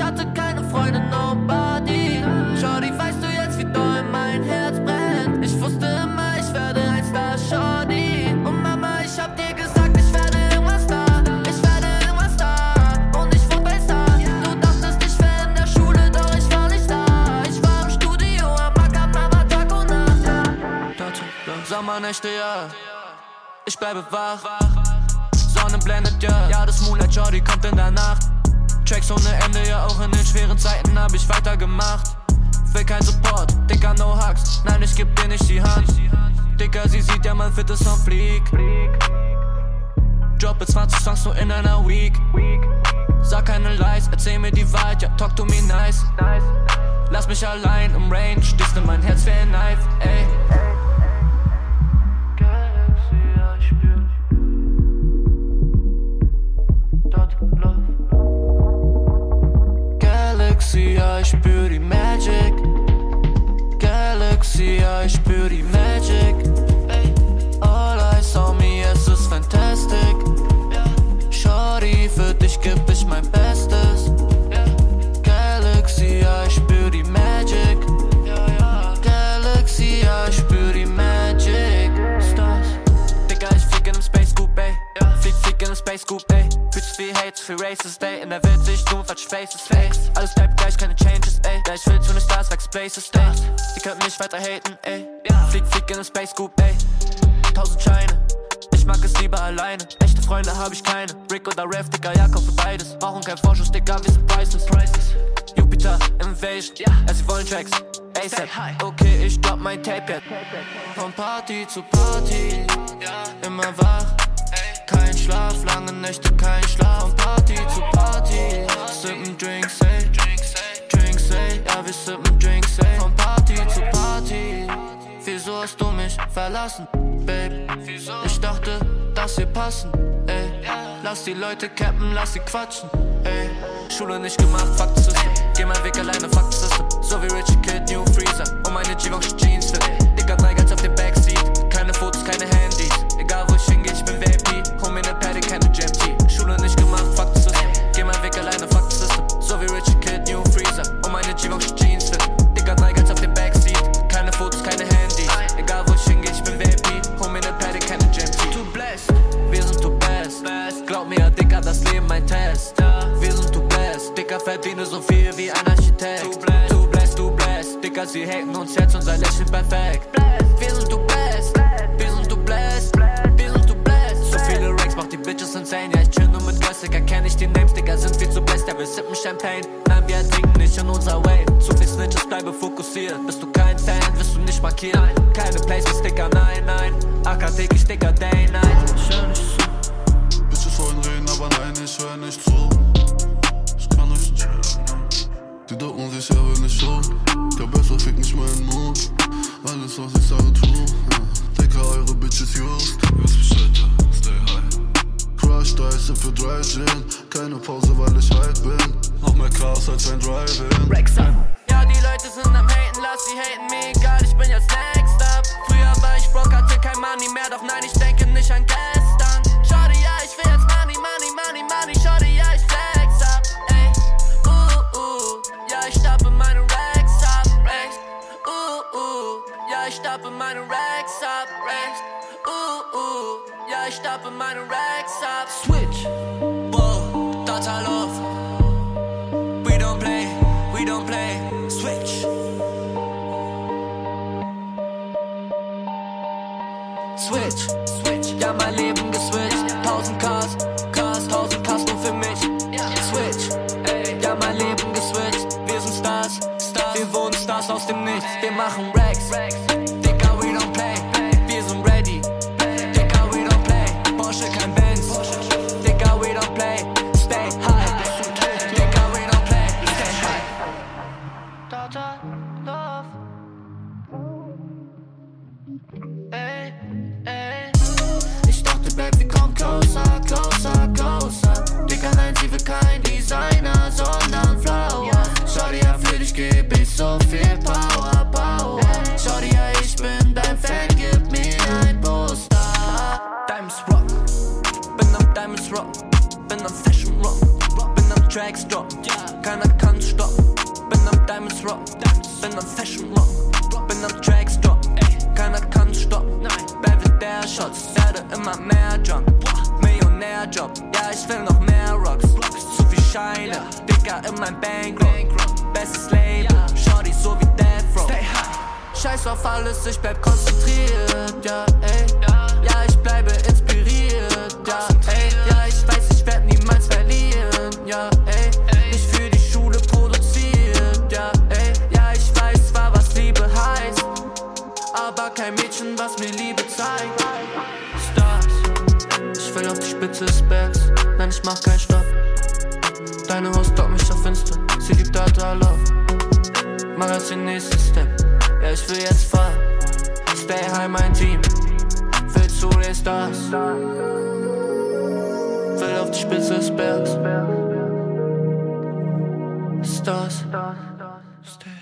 hatte keine Freunde, nobody. Shorty, weißt du jetzt, wie doll mein Herz brennt? Ich wusste immer, ich werde ein Star, Shorty. Und Mama, ich hab dir gesagt, ich werde irgendwas da. Ich werde irgendwas da. Und ich wurde ein Star. Du dachtest, ich wär in der Schule, doch ich war nicht da. Ich war im Studio, am Ackern, aber Tag und Nacht. Sommernächte, ja. Ich bleibe wach. Sonne blendet, ja. Ja, das Moonlight Shorty kommt in der Nacht. Tracks ohne Ende, ja, auch in den schweren Zeiten hab ich weitergemacht. Will kein Support, Dicker, no Hugs. Nein, ich geb dir nicht die Hand. Dicker, sie sieht, ja, mein Fit ist on fleek. Droppe 20 Songs nur in einer Week. Sag keine Lies, erzähl mir die Wahrheit, ja, talk to me nice. Lass mich allein im Range, stichst in mein Herz wie ein Knife, ey. Galaxy, ja, ich spür die Magic. Galaxy, ja, ich spür die Magic. All eyes on me, es ist fantastic. Shorty, für dich geb ich mein Bestes. Galaxy, ja, ich spür die Magic. Galaxy, ja, ich spür die Magic. Stars. Digga, ich flieg in nem Space Coupe, ey. Flieg in nem Space Coupe, ey. Bitches viel Hates, viel Racist, ey. In der Welt seh ich nur falsch Faces, ey. Alles bleibt gleich, keine Changes, ey. Ja, ich will zu den Stars, like Spaces, ey. Die könnten mich weiter haten, ey. Flieg in nem Space Coupe, ey. 1000 Scheine. Ich mag es lieber alleine. Echte Freunde hab ich keine. Rick oder Rev, Digga, ja, kauf für beides. Brauchen kein Vorschuss, Digga, wir sind priceless. Jupiter, Invasion, ja, sie wollen Tracks. ASAP, okay, ich drop mein Tape jetzt. Von Party zu Party, immer wach. Kein Schlaf, lange Nächte, kein Schlaf. Von Party zu Party, sippen Drinks, ey. Drinks, ey, ja, wir sippen Drinks, ey. Von Party zu Party, wieso hast du mich verlassen, Babe? Ich dachte, dass wir passen, ey. Lass die Leute cappen, lass sie quatschen, ey. Schule nicht gemacht, fuck the system. Geh mein Weg alleine, fuck the system. So wie Richie Kid, New Freezer. Und meine Givenchy Jeans fit. Dicker, 3 Guns auf dem Backseat. Keine Fotos, keine Handys. Egal wo ich hingehe, ich bin VIP. Hol mir ne Paddy, keine Jam-T. Schule nicht gemacht, fuck the system. Geh mein Weg alleine, fuck the system. So wie Richie Kid, New Freezer. Und meine Givenchy Jeans fit. Dicker, 3 Guns auf dem Backseat. Keine Fotos, keine Handys. Egal wo ich hingehe, ich bin VIP. Hol mir ne Paddy, keine Jam-T. Too blessed, wir sind too best. Glaub mir, Dicker, das Leben mein Test. Wir sind too blessed, Dicker, verdiene so viel wie ein Architekt. Too blessed, Dicker, sie haten uns jetzt, unser Lächeln perfekt. Wir sind too blessed, wir sind too blessed, wir sind too blessed. So viele Racks, macht die Bitches insane. Ja, ich chill nur mit Girls, Digga, kenn ich die Names, Digga, sind viel zu blessed. Ja, wir sippen Champagne, nein, wir trinken nicht in unser Wave. Zu viel Snitches, bleibe fokussiert. Bist du kein Fan, wirst du nicht markieren. Keine Placements, Digga, nein, nein. AK täglich, Digga, day, night. Schön nicht zu. Bitches wollen reden, aber nein, ich hör nicht zu. Ich kann euch nicht hören. Die ducken sich aber nicht so. Der besser fickt nicht meinen Mut. Alles was ich sage true. Dicker, eure Bitches used. Wisst Bescheid, ja, stay high. Crush Dice für Dry Gin. Keine Pause, weil ich hype bin. Noch mehr Chaos als ein Drive-In. Ja, die Leute sind am Haten, lass sie haten, mir egal, ich bin jetzt next up. Früher war ich broke, hatte kein Money mehr, doch nein, ich denke nicht an gestern. Shorty, ja, ich will jetzt Money, Shorty, ja, ich flex up, ey. Ja, ich stappe meine Racks ab, Racks. Ja, ich stappe meine Racks ab, Racks. Ja, ich stappe meine Racks ab. Switch, whoa, total off. We don't play, switch. Switch, ja, mein Leben geswitcht. 1000 Cars, 1000 Cars nur für mich. Switch, ja, mein Leben geswitcht. Wir sind Stars, wir wurden Stars aus dem Nichts. Wir machen Racks, Digga, we don't play. Wir sind ready, Digga, we don't play. Porsche, kein Benz, Digga, we don't play. Stay high, Digga, we don't play. Stay high. Total love. Ey, ey. Ich dachte, Babe, wir kommen closer. Digga, nein, sie will kein Designer, sondern Flower. Shorty, ja, für dich geb ich so viel Power. kann's stoppen. Bin am Diamonds Rock, bin am Fashion Rock, bin am Tracks Drop, keiner kann's stoppen. Belvedere Shots, werde immer mehr Jump. Millionärjob, ja ich will noch mehr Rocks. Zu viel Scheine, Dicker in mein Bankroll. Bestes Label, Shorty so wie Death Row. Scheiß auf alles, ich bleib konzentriert, ja ey. Ja ich bleibe inspiriert, ja ey. Ja ich weiß, ich werd niemals verlieren, ja ey. Ich für die Schule produziert, ja ey. Ja ich weiß zwar was Liebe heißt, aber kein Mädchen, was mir Liebe zeigt. Stars, ich will auf die Spitze des Bergs, nein ich mach keinen Stopp. Deine Haus dockt mich auf Insta, sie liebt Data Love. Mach jetzt den nächsten Step, ja ich will jetzt fahren. Stay high mein Team, will zu den Stars. Will auf die Spitze des Bergs. Stars, stay